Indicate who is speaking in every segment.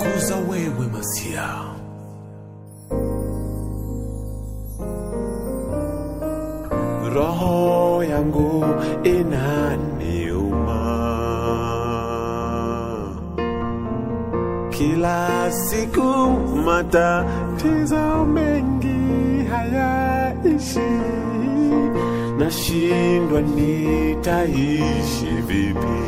Speaker 1: kukutukuza wewe Masia. Roho yangu inaniuma, kila siku matatizo mengi hayaishi, nashindwa nitaishi vipi.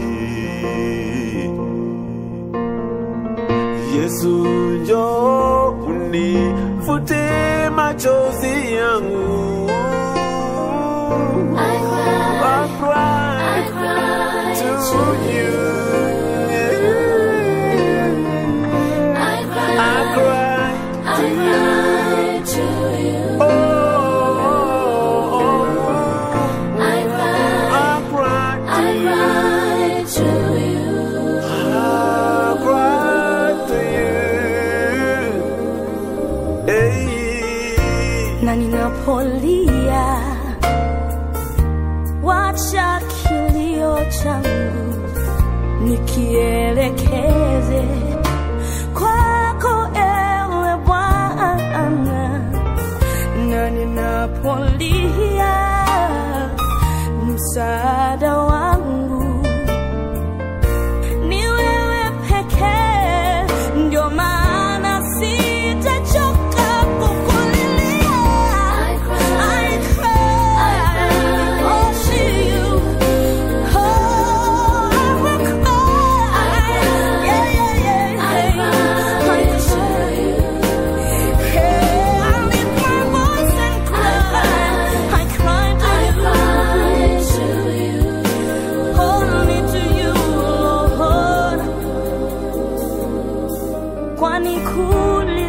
Speaker 1: Yesu njoo unifute machozi yangu. I cry to you. I cry to you. I cry to you.
Speaker 2: Na ninapolia, wacha kilio changu nikielekeze kwako ewe Bwana. Na ninapolia, msaada wangu ni wewe pekee, ndio maana sitachoka. Kwani kuli